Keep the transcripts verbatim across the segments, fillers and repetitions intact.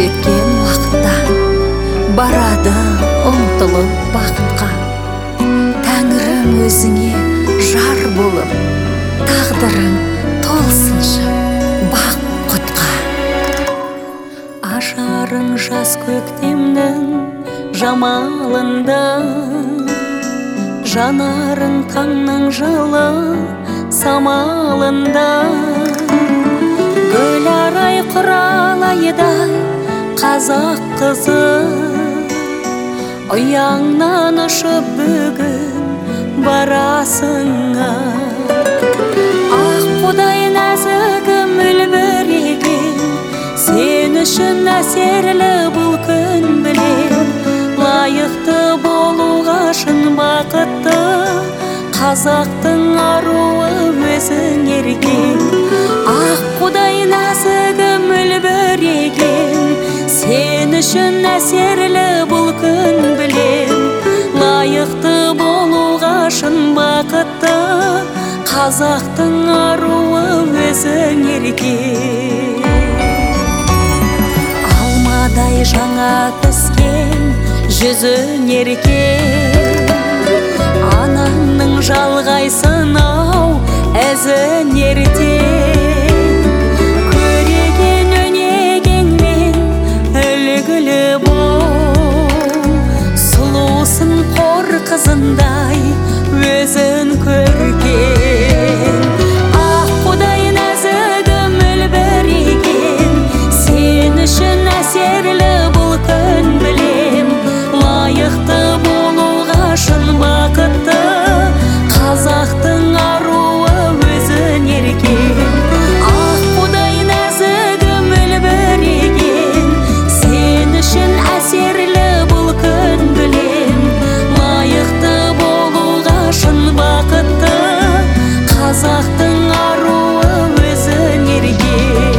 жеткен уақытта барады ұмтылып бақытқа. Тәңірім өзіңе жар болып, тағдырың толсыншы бақ құтқа. Ажарың жас көктемнің жамалында, жанарың таңның жылы самалында. Гүл арай құралайдай қазақ қызы, ұяңнан ұшып бүгін барасыңа. Ақ құдай нәзігім үлбіреген, сен үшін әсерлі бұл күн білем. Лайықты болуға шын бақытты, қазақтың аруы өзің ерген. Ақ құдай нәзігім үлбіреген, сен үшін әсерлі бұл күн білем. Лайықты болуға шын бақытты, қазақтың аруы өзің ерген. Алмадай жаңа піскен жүзің еркен, анаңның жалғайсың-ау әзін ертең. Көреген өнегенмен үлгілі бол, сұлусың қор қызындай өзін көрген. Ақ құдай нәзігім үлбіреген, сен үшін әсерлі бұл күн білем. Лайықты болуға шын бақытты, қазақтың аруы өзін ерген. Ақ құдай нәзігім үлбіреген, сен үшін әсерлі бұл күн білем. Лайықты болуға шын бақытты, қазақтың аруы өзін ерген.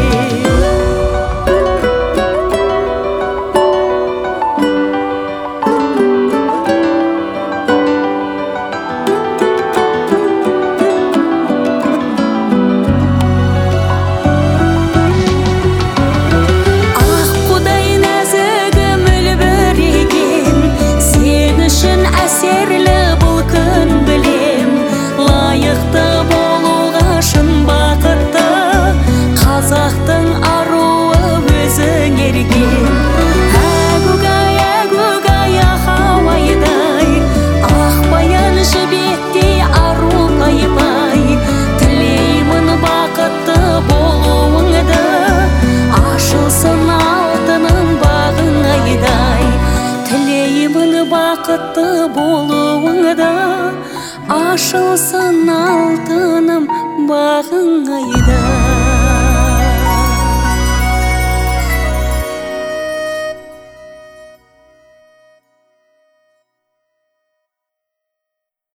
Әсерлі бұл күн білем, лайықты болуға шын бақытты, қазақтың аруы өзің ерген. Әгугай, әгугай ахауайдай, ақ баян жібектей ару пай-пай. Тілеймін бақытты болуыңды, ашылсын алтыным бағың айдай. Тілеймін бақытты болуыңда, ашылсын алтыным бағың айдай.